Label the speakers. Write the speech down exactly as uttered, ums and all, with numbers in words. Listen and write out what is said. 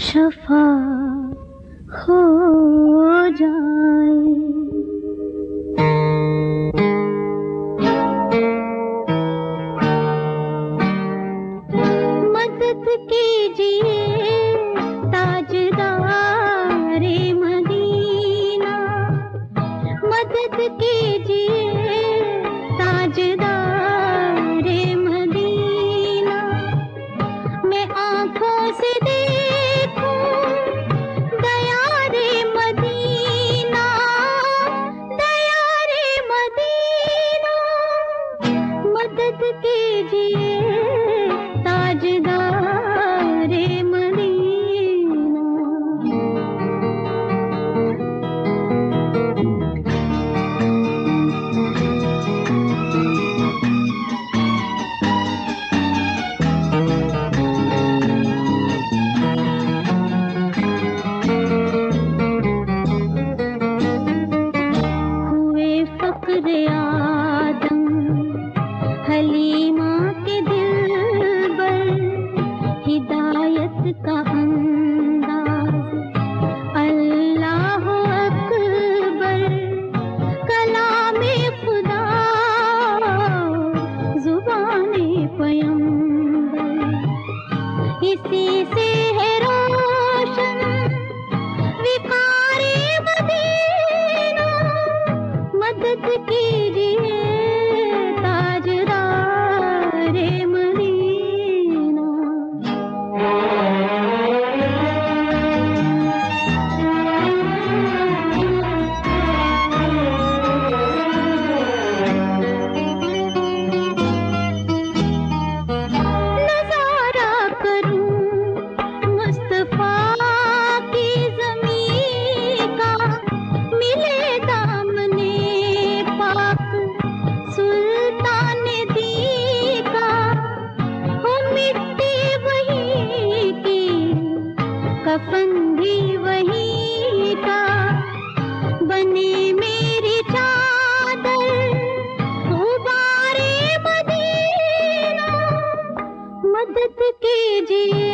Speaker 1: शफा हो जाए। मदद कीजिए ताजदारे मदीना, मदद कीजिए ताजदारे मदीना। मैं आंखों से देखूं दया रे मदीना, दया रे मदीना। मदद कीजिए ताजदारे मदीना। हुए फक्र आदम हलीमा के दिल पर, हिदायत का अंदाज अल्लाह अकबर। कलामे खुदा जुबाने पैगंबर, इसी से है रोशन विकारे मदीना। मदद कीजिए ताजदारे मदीना। नजारा करूं मुस्तफा की ज़मीं का, मिले दामने पाक सुल्तान दी का। हो मिट्टी वही की, कफन भी वही का। बने मेरी चादर गुबारे मदीना। मदद कीजिए